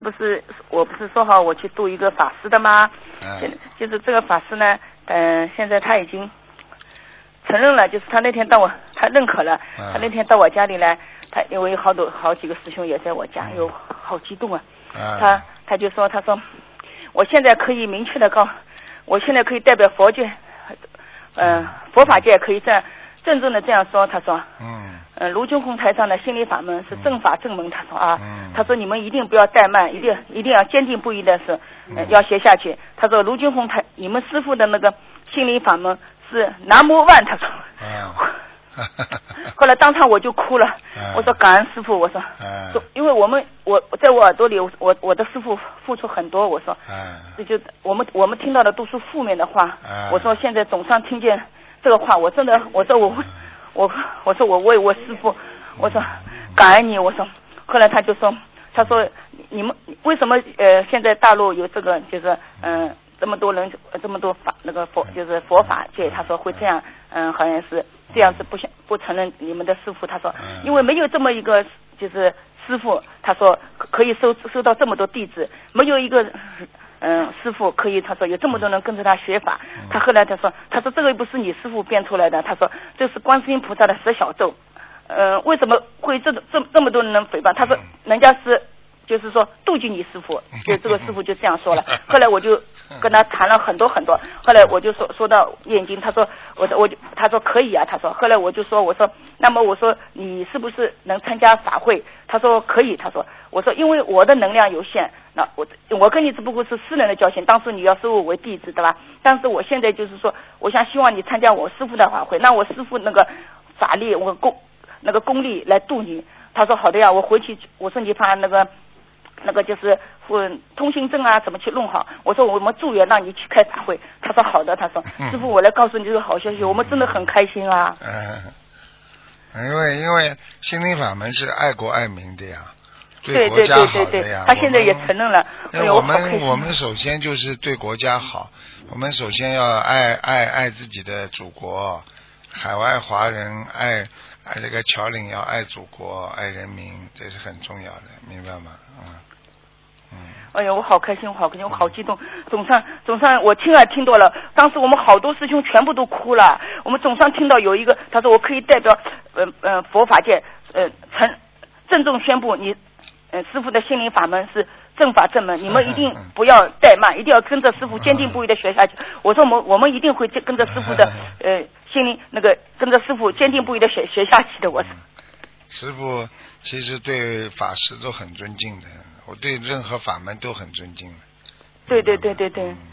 我不是说好我去度一个法师的吗？就是这个法师呢，现在他已经承认了，就是他那天他认可了，他那天到我家里来，他因为好几个师兄也在我家，有好激动啊。他就说，他说我现在可以明确的我现在可以代表佛界，佛法界可以这样郑重的这样说，他说，卢军红台上的心理法门是正法正门，他说他说你们一定不要怠慢，一定要坚定不移的是，要学下去。他说卢军红台，你们师父的那个心理法门是南无万，他说。后来当场我就哭了，我说感恩师父，我说，因为我在我耳朵里，我的师父付出很多，我说，这就我们听到的都是负面的话，我说现在总算听见这个话，我真的，我说我为我师父，我说感恩你，我说，后来他说你们为什么现在大陆有这个就是这么多人这么多就是佛法界，他说会这样，好像是这样是不承认你们的师父，他说因为没有这么一个就是师父，他说可以收到这么多弟子，没有一个师父可以，他说有这么多人跟着他学法，他后来他说这个不是你师父编出来的，他说这是观世音菩萨的10小咒，为什么会这么多人能诽谤？他说人家是就是说妒忌你师父，就这个师父就这样说了。后来我就跟他谈了很多，后来我就说到念经，他说他说可以啊，他说后来我说那么我说你是不是能参加法会？他说可以，他说我说因为我的能量有限，那我跟你只不过是私人的交情，当时你要收我为弟子对吧？但是我现在就是说我希望你参加我师父的法会，那我师父那个法力我功力来度你。他说好的呀，我回去我说你把那个就是通行证啊怎么去弄好，我说我们助缘让你去开法会。他说好的，他说师父我来告诉你这个好消息，我们真的很开心啊。 因为心灵法门是爱国爱民的呀， 对国家好的呀。 他现在也承认了。 我们首先就是对国家好，我们首先要爱自己的祖国，海外华人爱这个侨领要爱祖国爱人民，这是很重要的，明白吗？ 哎呀，我好开心，我好激动。总算我亲耳听到了，当时我们好多师兄全部都哭了。我们总算听到有一个，他说我可以代表佛法界郑重宣布你师父的心灵法门是正法正门，你们一定不要怠慢，一定要跟着师父坚定不移的学下去。我说我们一定会跟着师父的心灵跟着师父坚定不移的学下去的。我说师父其实对法师都很尊敬的，我对任何法门都很尊敬的。 对。